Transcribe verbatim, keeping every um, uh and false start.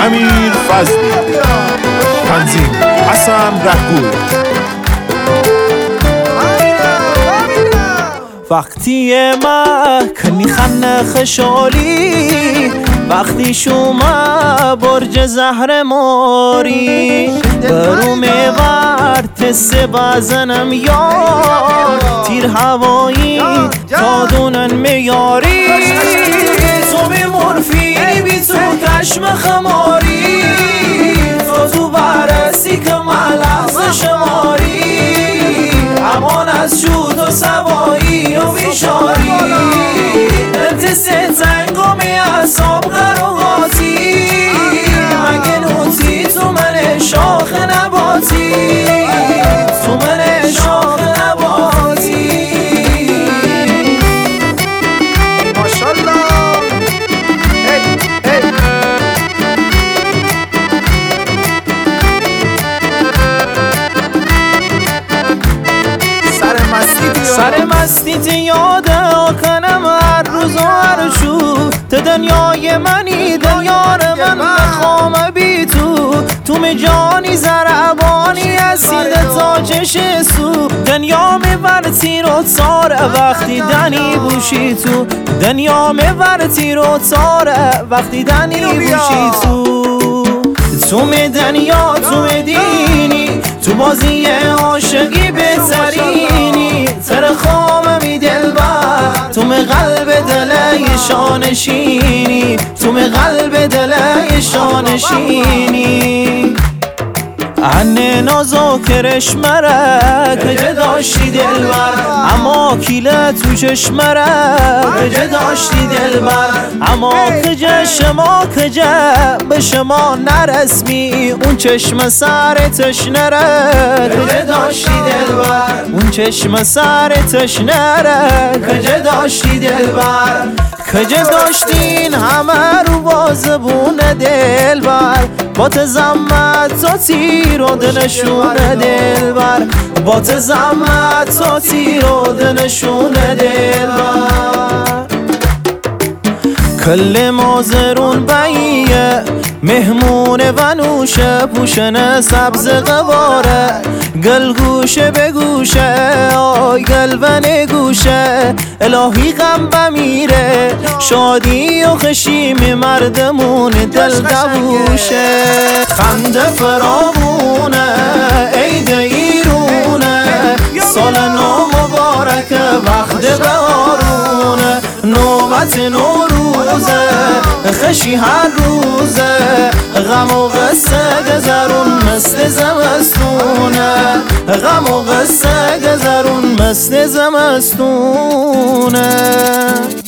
امیر فضلی، تنظیم حسن رهگوی. وقتی مکنی خن خشالی، وقتی شما برج زهر ماری، برو میورد سه بزنم یار، تیر هوایی تا دونن میاری، تو بی مرفی بی تو کشم خماری، تو تو برسی که من لحظه شماری، امان از شود و سوایی و بیشاری، انت سه تنگو می اصاب قراغاتی، مگه نوتی تو من شاخ نباتی، تو من شاخ نباتی. ماشالله. هی هی سر مستی سر مستی یاد کنم هر روز و هر شو، تو دنیای منی دنیار من بخوام بی تو، تو مجانی زربانی اسیده تا چش سو، دنیا میورتی رو تاره وقتی دنی بوشی تو، دنیا میورتی رو تاره وقتی دنی بوشی تو، تو می دنیا تو می دینی، تو بازی عاشقی بهترینی، تر خام می دلبر، تو می قلب دل شانشینی، تو می قلب دل شانشینی. انه نازو کرشمره کجا داشتی دلبر، اما کیله تو چشمره کجا داشتی دلبر، اما کجا شما کجا به شما نرسمی، اون چشم سر تشنره کجا داشتی دلبر، اون چشم سر تشنره کجا داشتی دلبر، کجا داشتین همه رو بازبون دلبر، با تزمت تا تیر و دلشون دلبر، با تزمت تا تیر و دلشون دلبر. کل مازرون بیه مهمون و نوشه، پوشن سبز قواره، گل گوشه به گوشه، آی گل و نگوشه، الهی غم بمیره، شادی و خشیم مردمون دل دووشه، خنده فراوونه عید ایرونه، سال نو مبارک وقت بهارونه، نوبت نوروزه خشی هر روزه، غم و قصه گذرون مثل زمستونه، غم و قصه گذرون مثل زمستونه.